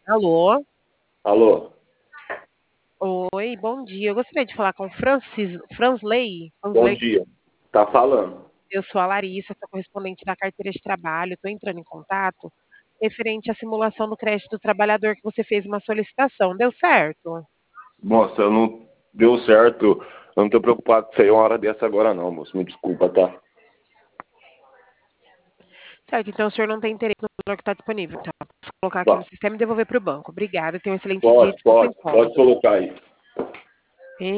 Alô? Alô, Oi, bom dia. Eu gostaria de falar com Fransley. bom Fransley, dia. Tá falando? eu sou a Larissa, sou correspondente da carteira de trabalho. Estou entrando em contato referente à simulação do crédito do trabalhador que você fez uma solicitação. Deu certo? Moça, eu não deu certo. Eu não tô preocupado com sair uma hora dessa agora não, moço. Me desculpa, tá? Certo, então o senhor não tem interesse no valor que está disponível. Então, vou colocar aqui no Tá. sistema e devolver para o banco. Obrigada, tenha um excelente dia. Pode, Desculpa o pode, incômodo. pode colocar aí.